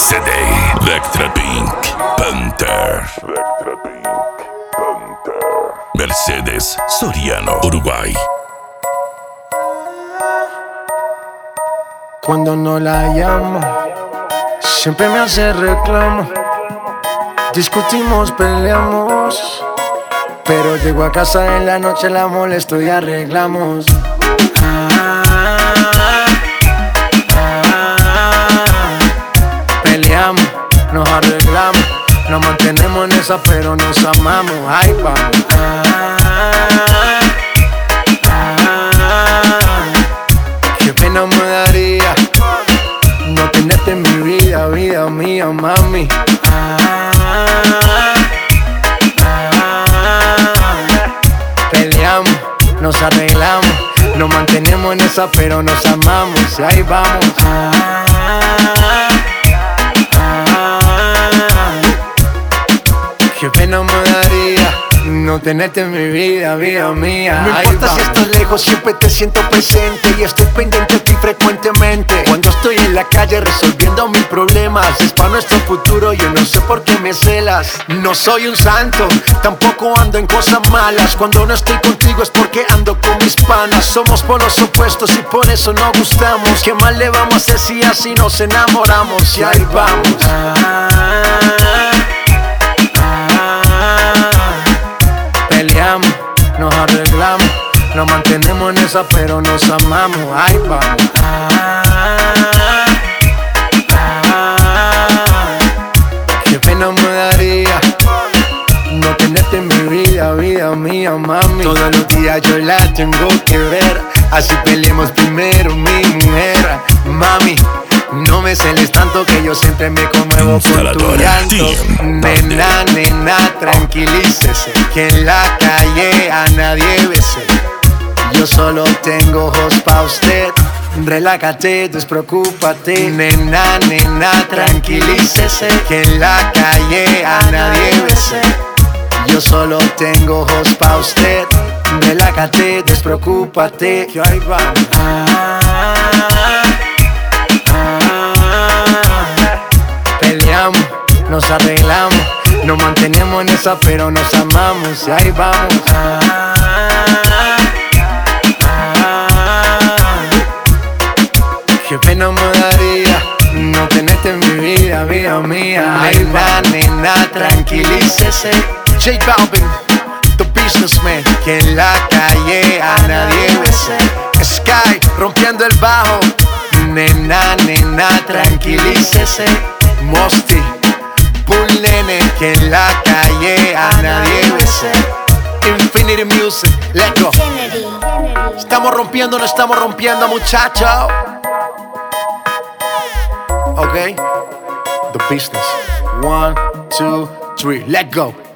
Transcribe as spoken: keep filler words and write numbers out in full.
C D Electra Pink Panther. Mercedes Soriano, Uruguay. Cuando no la llamo, siempre me hace reclamo. Discutimos, peleamos, pero llego a casa en la noche, la molesto y arreglamos. Ah, ah, peleamos, nos arreglamos, nos mantenemos en esa, pero nos amamos. Ay, vamos. Ah, ah, qué pena me daría no tenerte en mi vida, vida mía, mami. Ah, peleamos, nos arreglamos, nos mantenemos en esa, pero nos amamos. Y ahí vamos. Ah, ah, qué pena me daría no tenerte en mi vida, vida mía. No importa si estás lejos, siempre te siento presente y estoy pendiente de ti frecuentemente. Cuando estoy en la calle resolviendo mis problemas, es para nuestro futuro, yo no sé por qué me celas. No soy un santo, tampoco ando en cosas malas. Cuando no estoy contigo es porque ando con mis panas. Somos polos opuestos y por eso nos gustamos. ¿Qué más le vamos a hacer si así nos enamoramos? Y ahí vamos. Ah, peleamos, nos arreglamos, nos mantenemos en esa, pero nos amamos. Ahí vamos. Ah, ah, qué pena me daría no tenerte en mi vida, vida mía, mami. Todos los días yo la tengo que ver, así peleemos primero, mi mujer. Mami, no me celes tanto que yo siempre me conmuevo por tu llanto. Nena, nena, tranquilícese, que en la calle a nadie bese. Yo solo tengo ojos pa' usted. Relájate, despreocúpate. Nena, nena, tranquilícese, que en la calle a nadie bese. Yo solo tengo ojos pa' usted. Relájate, despreocúpate. Que ahí vamos. Ah, peleamos, nos arreglamos, nos mantenemos en esa, pero nos amamos. Y ahí vamos. Ah, ah, qué pena me daría no tenerte en mi vida, vida mía. Nena, nena, tranquilícese. J Balvin, the businessman, que en la calle a nadie bese. Sky, rompiendo el bajo. Nena, nena, tranquilícese. Mosty, Bull Nene, que en la calle a nadie bese. Infinity Music, let's go. Estamos rompiendo, no estamos rompiendo, muchachos. Ok, the business. One, two, three, let's go.